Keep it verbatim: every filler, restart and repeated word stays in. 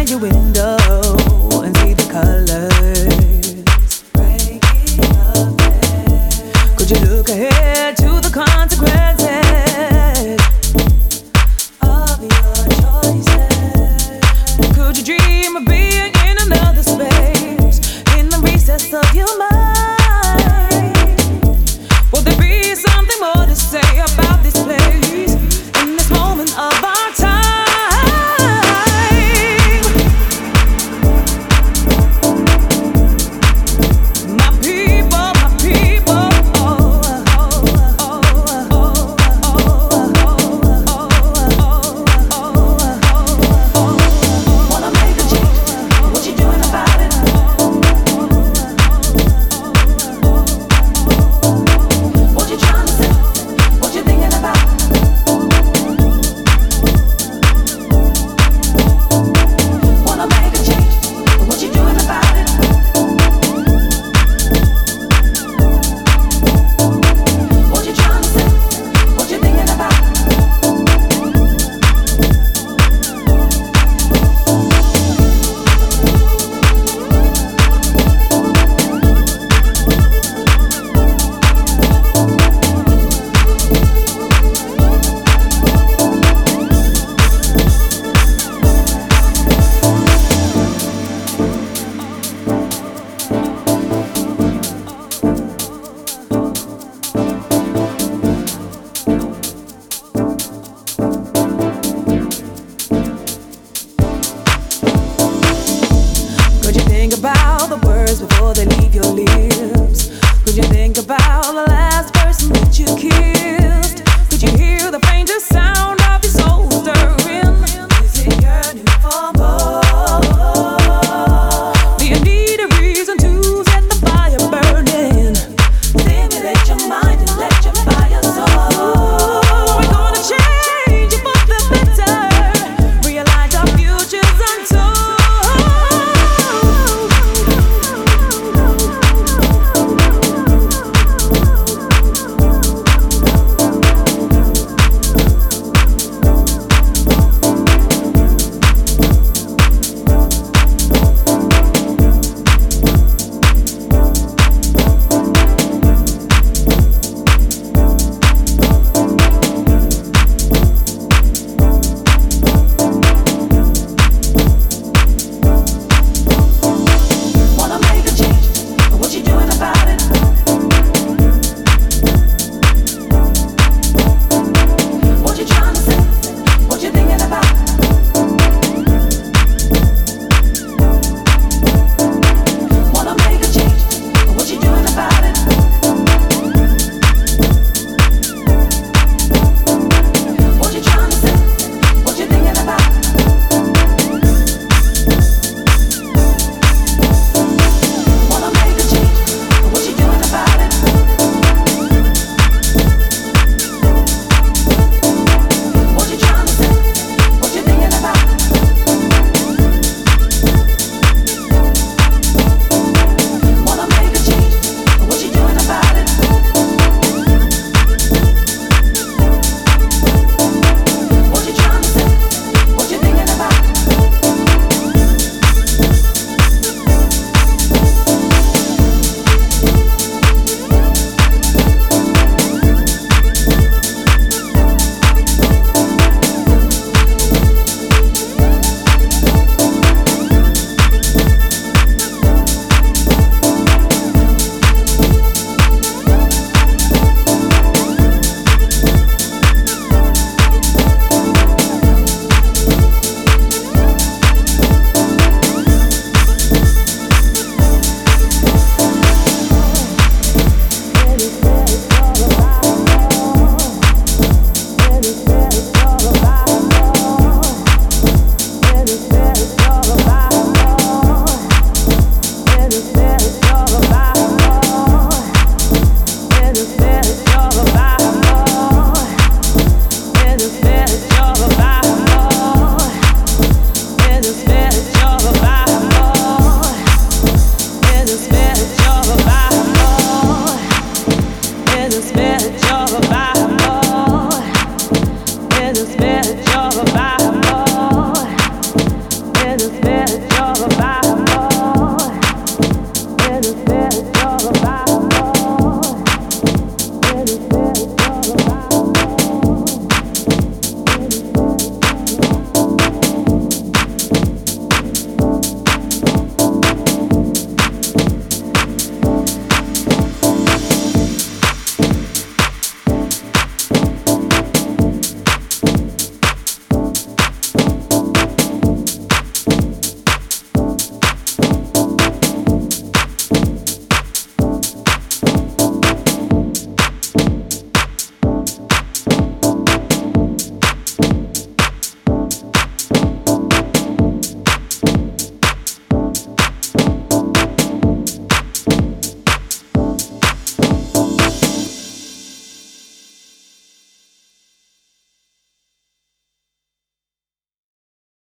behind your window and see the colors breaking up there. Could you look ahead to the consequences of your choices? Could you dream of being in another space, in the recess of your mind? Will there be something more to say about this place in this moment of our time? About the words before they leave your lips. Could you think about the last person that you kissed? Could you hear the faintest sound of your soul stirring? Is it yearning for more? Do you need a reason to set the fire burning? Stimulate your mind and let your fire soar. We're gonna change it for the better. Realize our future's untold. It's